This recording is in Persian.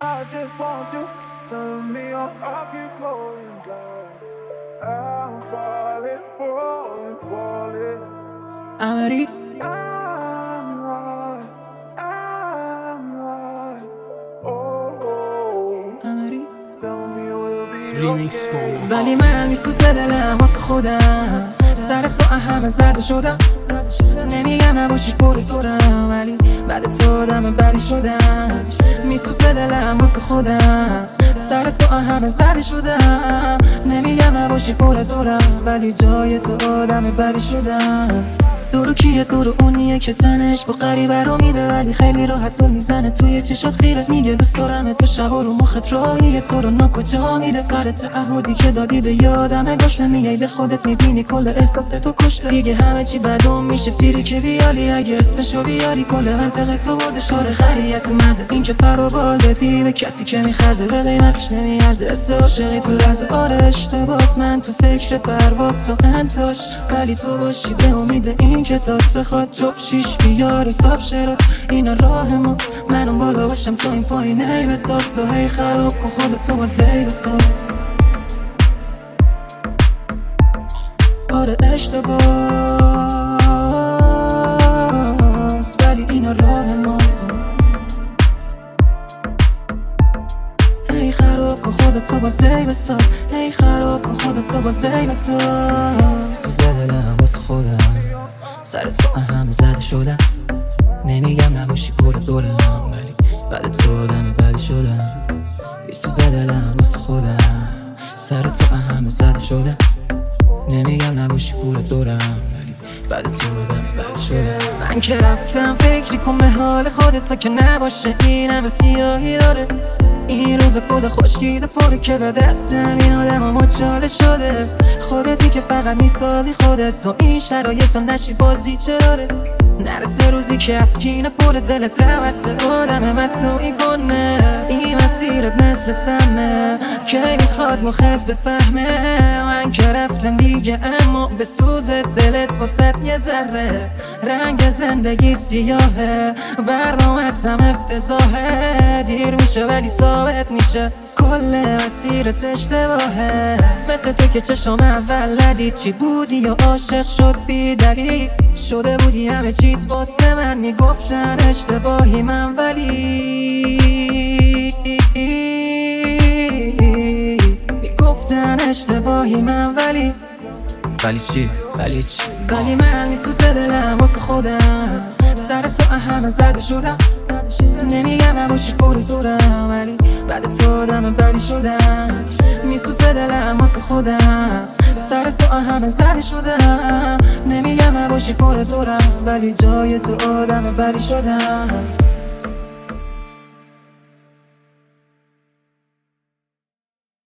I just want you. Tell me I'll keep going down. I'm falling, falling, falling. عمری I'm right. Oh, عمری tell me we'll be ریمیکس okay. فورم ولی من نیست تو دلم واسه خودم سر تو همه زده شدم نمیگم نباشی پر دورم ولی بعد تو آدم بدی شدم نیست تو دلم واسه خودم سر تو همه زده شدم نمیگم نباشی پر دورم ولی جای تو آدم بدی شدم دورو کیه دورو اونیه که تنش با غریبه رو میده ولی خیلی راحت طول میزنه توی چشات خیره میگه دوست دارم تو شب رو مخت راهیه تو رو ناکجا میده سر تعهدی که دادی به یادمه گاش نمیای به خودت میبینی کل احساس تو کشته دیگه همه چی بدون میشه فیری که بیالی اگه اسمشو بیاری کل منطقه تو برده شده خریت مزه این که پر و بال دادی به کسی که میخزه به قیمتش نمیارزه اسه عاشقی تو لحظه آره اشتباس من تو فکر پرواز تو انتاش ولی تو باشی به امید این که تاس بخواد جفت شیش بیار حساب شرات اینا راه ماست من اون بالا باشم تو این پایین ای به تاس و هی خراب کن خودتو با زیر ساز آره اشتباس ولی اینا راه ماست هی خراب کن خودتو با زیر ساز هی خراب کن خودتو با زیر ساز تو زدلم واسه خودم سر تو همه زده شدم نمیگم نباشی پر دورم ولی بعد تو آدم بدی شدم بیستو زدلم واسه خودم سر تو همه زده شدم نمیگم نباشی پر دورم ولی بعد تو آدم بدی شدم من که رفتم فکری کن به حال خودت تا که نباشه این همه سیاهی داره این روز کل خوشگیده پره که به دستم این آدم ها مچاله شده خودتی که فقط میسازی خودت تو این شرایط نشی بازی چراره نرسه روزی که از کینه پر دل توسط آدم مصنوعی کنه این مسیرت مثل سمه که میخواد مخت بفهمه من که رفتم دیگه اما به سوز دلت واسط یه ذره رنگ زندگیت سیاهه برنامت هم افتضاحه دیر میشه ولی ثابت میشه کل مسیرت اشتباهه مثل تو که چشم اول ندید چی بودی یا عاشق شد بی دلیل شده بودی همه چیز واسه من میگفتن اشتباهی من ولی میگفتن اشتباهی من ولی چی؟ ولی من نیست تو دلم واسه خودم سر تو همه زده شدم نمیگم نباشی پر دورم ولی بعد تو آدم بدی شدم نیست تو دلم واسه خودم سر تو همه زده شدم نمیگم نباشی پر دورم ولی جای تو آدم بدی شدم